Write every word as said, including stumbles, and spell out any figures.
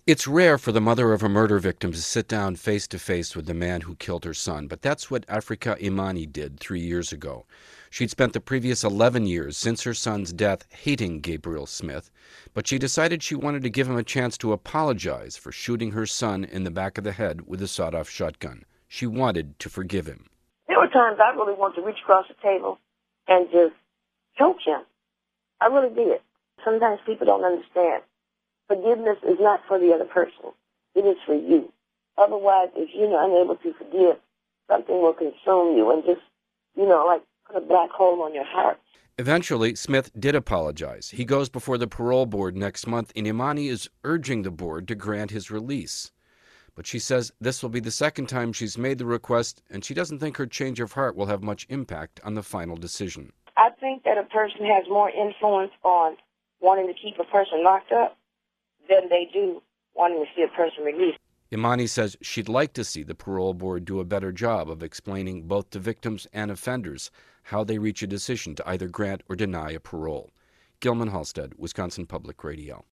It's rare for the mother of a murder victim to sit down face to face with the man who killed her son, but that's what Africa Imani did three years ago. She'd spent the previous eleven years since her son's death hating Gabriel Smith, but she decided she wanted to give him a chance to apologize for shooting her son in the back of the head with a sawed-off shotgun. She wanted to forgive him. There were times I really wanted to reach across the table and just choke him. I really did. Sometimes people don't understand. Forgiveness is not for the other person. It is for you. Otherwise, if you're unable to forgive, something will consume you and just, you know, like put a black hole on your heart. Eventually, Smith did apologize. He goes before the parole board next month, and Imani is urging the board to grant his release. But she says this will be the second time she's made the request, and she doesn't think her change of heart will have much impact on the final decision. I think that a person has more influence on wanting to keep a person locked up than they do wanting to see a person released. Imani says she'd like to see the parole board do a better job of explaining both to victims and offenders how they reach a decision to either grant or deny a parole. Gilman Halstead, Wisconsin Public Radio.